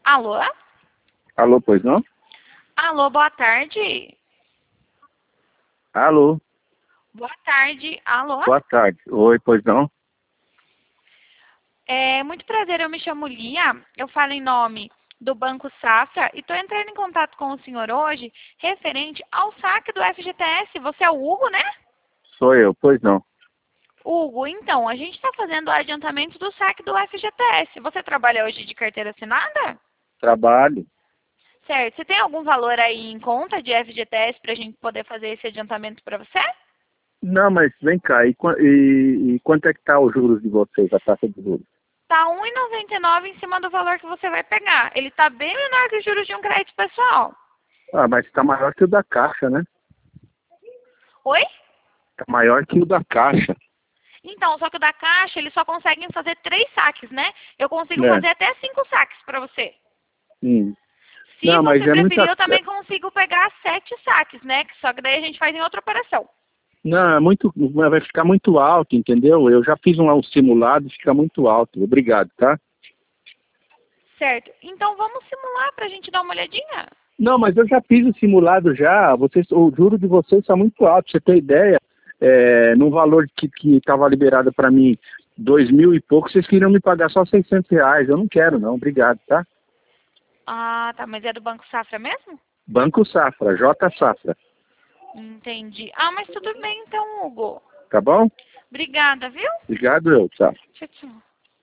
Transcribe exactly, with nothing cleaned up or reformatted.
Alô? Alô, pois não? Alô, boa tarde. Alô, Boa tarde. Alô? boa tarde. Oi, pois não? É muito prazer, eu me chamo Lia, eu falo em nome do Banco Safra e estou entrando em contato com o senhor hoje referente ao saque do F G T S. Você é o Hugo, né? Sou eu, pois não. Hugo, então, a gente está fazendo o adiantamento do saque do F G T S. Você trabalha hoje de carteira assinada? Trabalho. Certo. Você tem algum valor aí em conta de F G T S para a gente poder fazer esse adiantamento para você? Não, mas vem cá, e, qua- e- e quanto é que tá os juros de vocês, a taxa de juros? Tá um e noventa e nove em cima do valor que você vai pegar. Ele tá bem menor que os juros de um crédito pessoal. Ah, mas está maior que o da Caixa, né? Oi? Está maior que o da Caixa. Então, só que o da Caixa, eles só conseguem fazer três saques, né? Eu consigo Né? fazer até cinco saques para você. Hum. Se Não, mas você é preferir, muita... eu também consigo pegar sete saques, né? Só que daí a gente faz em outra operação. Não, é muito... vai ficar muito alto, entendeu? Eu já fiz um, um simulado e fica muito alto. Obrigado, tá? Certo. Então, vamos simular para a gente dar uma olhadinha? Não, mas eu já fiz o simulado já. Vocês, o juro de vocês está muito alto. Pra você ter ideia, é, no valor que estava liberado para mim, dois mil e pouco, vocês queriam me pagar só seiscentos reais. Eu não quero, não. Obrigado, tá? Ah, tá. Mas é do Banco Safra mesmo? Banco Safra, J Safra. Entendi. Ah, mas tudo bem então, Hugo. Tá bom? Obrigada, viu? Obrigado, eu. Tchau. Tchau, tchau.